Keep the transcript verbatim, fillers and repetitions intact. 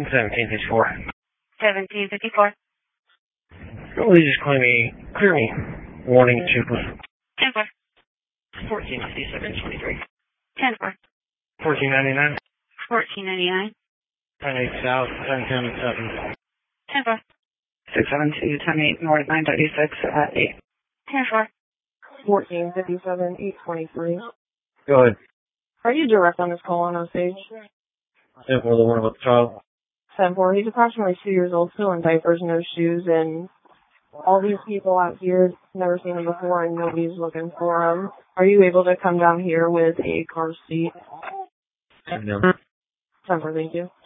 seventeen fifty-four. seventeen fifty-four. Oh, they just claim me, clear me. Warning, shipless. ten four. fourteen fifty-seven twenty-three. ten four. fourteen ninety-nine. fourteen ninety-nine. ten eight south, ten ten seven. ten four. six seven two, ten eight north, nine thirty-six at eight. ten four. fourteen fifty-seven, eight twenty-three. Go ahead. Are you direct on this call on Osage? ten four, the one about the child. ten four. He's approximately two years old, still in diapers, no shoes, and all these people out here, never seen him before, and nobody's looking for him. Are you able to come down here with a car seat? No. ten four, thank you.